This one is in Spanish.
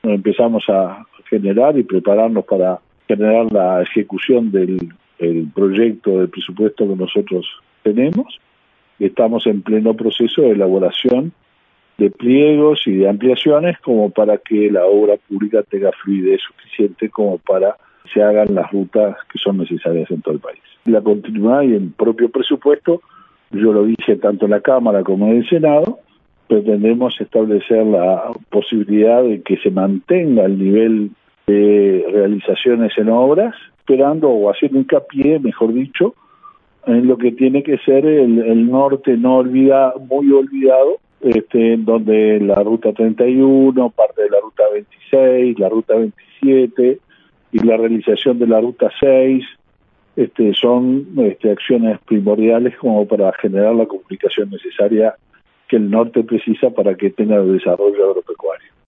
empezamos a generar y prepararnos para generar la ejecución del proyecto de presupuesto que nosotros tenemos. Estamos en pleno proceso de elaboración de pliegos y de ampliaciones como para que la obra pública tenga fluidez suficiente como para que se hagan las rutas que son necesarias en todo el país. La continuidad y el propio presupuesto, yo lo dije tanto en la Cámara como en el Senado, pretendemos establecer la posibilidad de que se mantenga el nivel de realizaciones en obras, esperando o haciendo hincapié, mejor dicho, en lo que tiene que ser el norte muy olvidado, en donde la ruta 31, parte de la ruta 26, la ruta 27 y la realización de la ruta 6 son acciones primordiales como para generar la comunicación necesaria que el norte precisa para que tenga el desarrollo agropecuario.